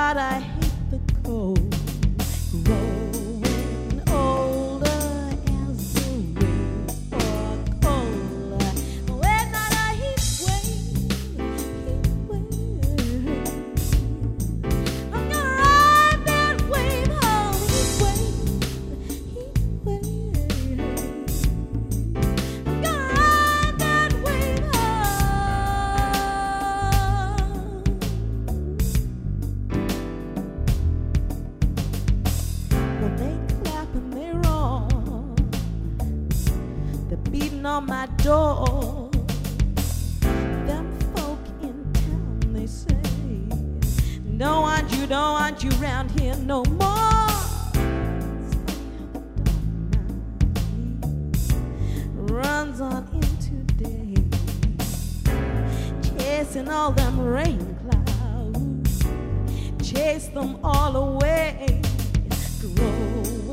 God, I hate the cold. Growing older as the rain or colder. When not a heat wave. I'm gonna ride that wave home. Heat wave. I'm gonna ride that wave home. When they clap and they roar, they're beating on my door. Them folk in town, they say, don't want you round here no more. So the dark night runs on into day, chasing all them rain clouds, chase them all away. Grow